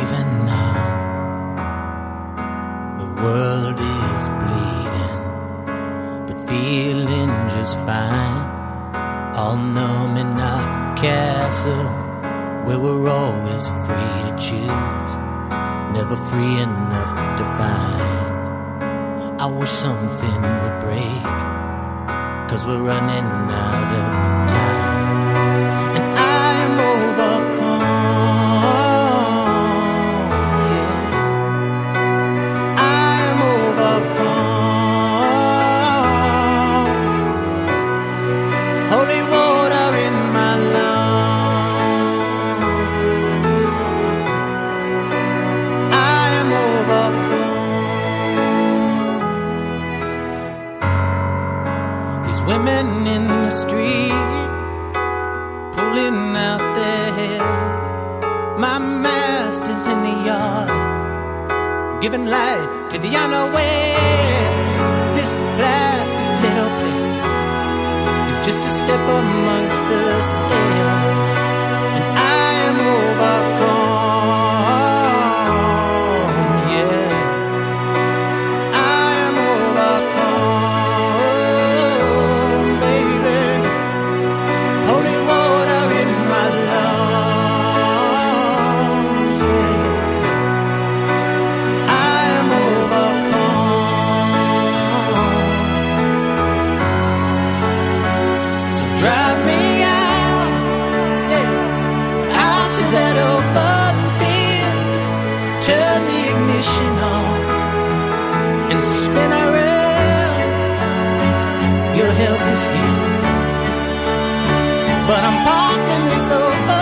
even now. The world is bleeding, but feeling just fine. All numb in our castle, where we're always free to choose, never free enough to find. I wish something would break, 'cause we're running out of time. And I'm overcome, yeah. I'm overcome. Holy water in my lungs. I am overcome. These women in the street pulling out their hair. My master's in the yard, giving light to the unaware. This plastic little plate is just a step amongst the stairs. And I am overcome, yeah. I am overcome, baby. Holy water in my lungs, yeah. I am overcome. So drive me out, yeah, out to that open field. Turn the ignition off and spin around. Your help is here, but I'm parking this open